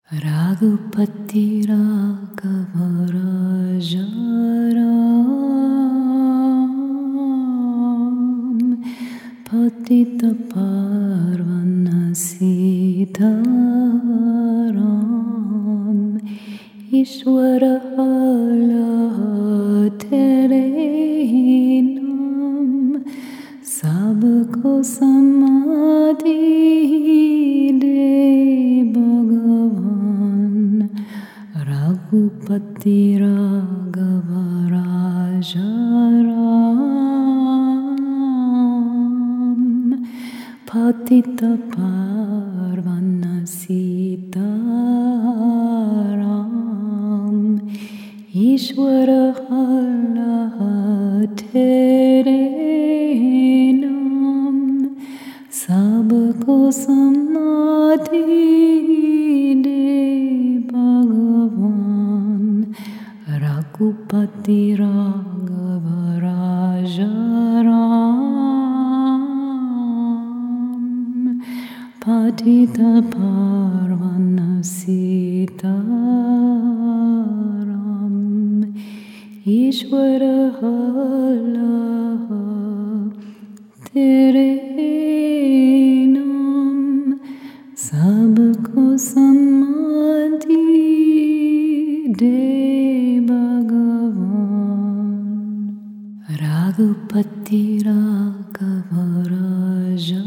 रघुपति राघव राजा राम, पतित पावन सीताराम। ईश्वर अल्लाह तेरे नाम, सबको समाधि दे भगवान। रघुपति राघव राजा राम, पतित पावन सीताराम। ईश्वर अल्लाह तेरे नाम, सबको समाधि दे भगवान। रघुपति राघव राजा राम, पतित पावन सीताराम। ईश्वर अल्लाह तेरे नाम, सबको समाधि दे भगवान। रघुपति राघव राजा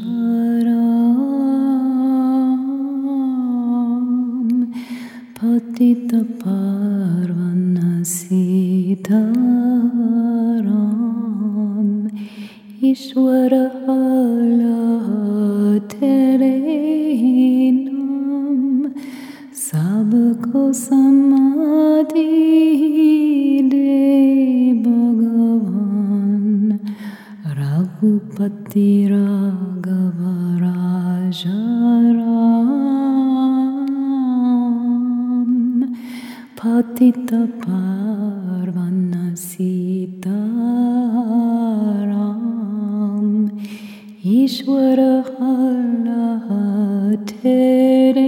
राम, पतित पावन सीताराम। ईश्वर अल्लाह तेरे नाम, सबको समाधि दे भगवान। रघुपति राघव राजा राम, पतित पावन सीताराम। ईश्वर अल्लाह तेरे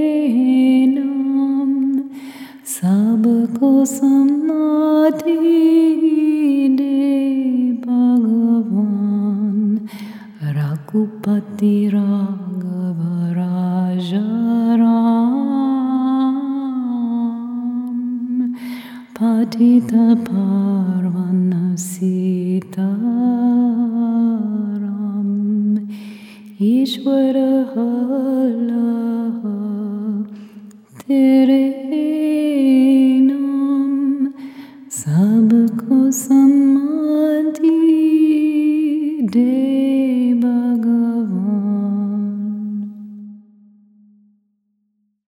नाम, सबको समाधि दे भगवान। रघुपति राघव राजा राम, पतित पावन सीताराम। ईश्वर अल्लाह तेरे नाम, सबको